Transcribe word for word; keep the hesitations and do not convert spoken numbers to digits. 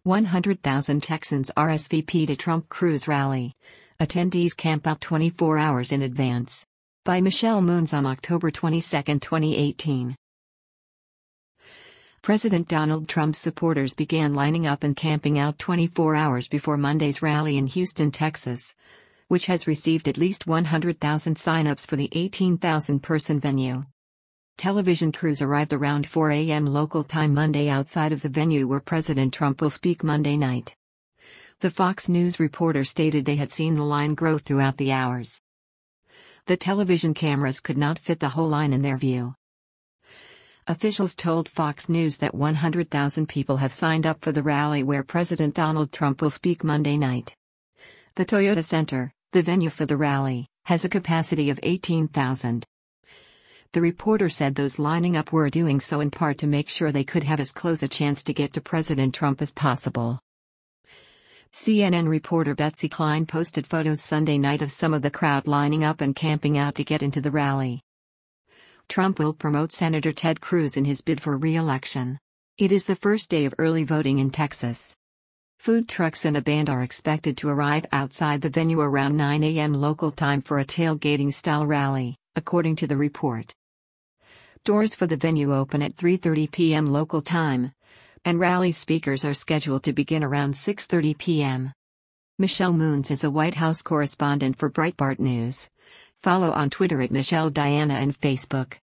one hundred thousand Texans R S V P to Trump Cruz rally. Attendees camp out twenty-four hours in advance. By Michelle Moons on October twenty-second, twenty eighteen. President Donald Trump's supporters began lining up and camping out twenty-four hours before Monday's rally in Houston, Texas, which has received at least one hundred thousand sign-ups for the eighteen thousand person venue. Television crews arrived around four a m local time Monday outside of the venue where President Trump will speak Monday night. The Fox News reporter stated they had seen the line grow throughout the hours. The television cameras could not fit the whole line in their view. Officials told Fox News that one hundred thousand people have signed up for the rally where President Donald Trump will speak Monday night. The Toyota Center, the venue for the rally, has a capacity of eighteen thousand. The reporter said those lining up were doing so in part to make sure they could have as close a chance to get to President Trump as possible. C N N reporter Betsy Klein posted photos Sunday night of some of the crowd lining up and camping out to get into the rally. Trump will promote Senator Ted Cruz in his bid for re-election. It is the first day of early voting in Texas. Food trucks and a band are expected to arrive outside the venue around nine a m local time for a tailgating-style rally, according to the report. Doors for the venue open at three thirty p m local time, and rally speakers are scheduled to begin around six thirty p m Michelle Moons is a White House correspondent for Breitbart News. Follow on Twitter at Michelle Diana and Facebook.